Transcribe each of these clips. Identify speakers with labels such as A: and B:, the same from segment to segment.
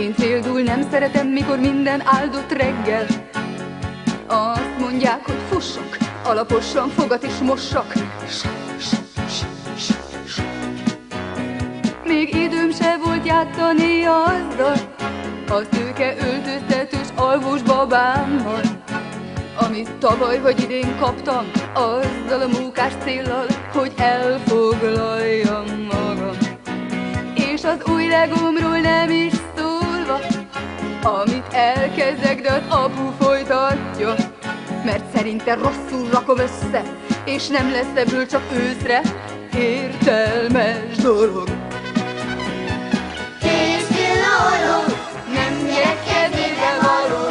A: Én például nem szeretem, mikor minden áldott reggel. Azt mondják, hogy fussak, alaposan fogat és mossak. Még időm se volt játszani azzal, a szőke öltöztetős alvós babámmal, amit tavaly vagy idén kaptam, azzal a mókás céllal, hogy elfoglaljam magam. És az új legomról nem is szólva, amit elkezdek, de az apu folytatja, mert szerinte rosszul rakom össze, és nem lesz ebből csak őszre értelmes dolog. Nem gyerek kezébe való.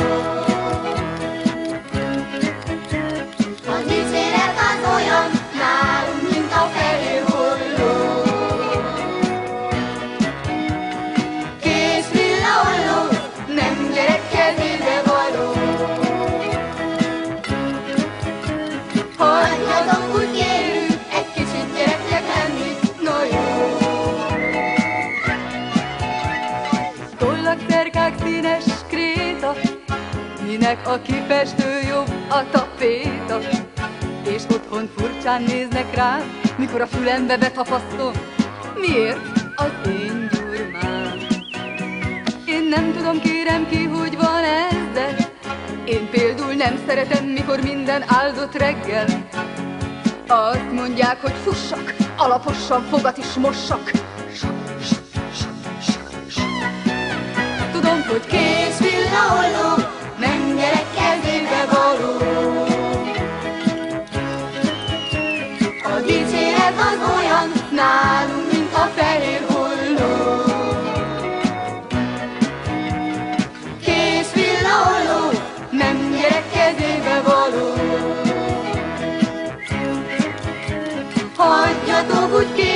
B: A dicséret az olyan nálunk, mint a fehér holló.
A: Kés villaholló, nem gyerek kezébe való.
B: Hagyjatok úgy kérünk,
A: egy kicsit gyereknek lenni, no jó. Tollak, szerkák, színes kréta, minek a kifestő jobb a tapéta. És otthon furcsán néznek rám, mikor a fülembe betapasztom. Miért? Az én gyurmám. Én nem tudom, kérem ki, hogy van ez, de én például nem szeretem, mikor minden áldott reggel. Azt mondják, hogy fussak, alaposan fogat is mossak. Tudom, hogy kés villaholló, nem gyerek kezébe való.
B: a dicséret az olyan
A: Nálunk, mint a fehér holló.
B: kés villaholló.
A: Nem gyerek kezébe való.
B: Hagyjatok úgy kérünk,